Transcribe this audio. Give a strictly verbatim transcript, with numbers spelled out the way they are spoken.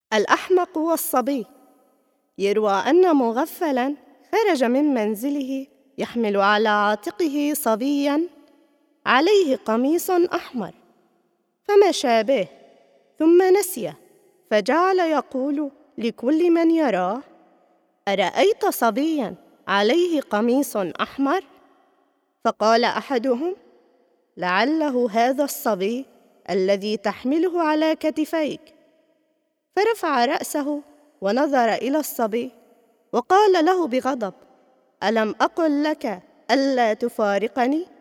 الأحمق والصبي. يروى أن مغفلاً خرج من منزله يحمل على عاتقه صبياً عليه قميص أحمر، فمشى به ثم نسيه، فجعل يقول لكل من يراه: أرأيت صبياً عليه قميص أحمر؟ فقال أحدهم: لعله هذا الصبي الذي تحمله على كتفيك. فرفع رأسه ونظر إلى الصبي وقال له بغضب: ألم أقل لك ألا تفارقني؟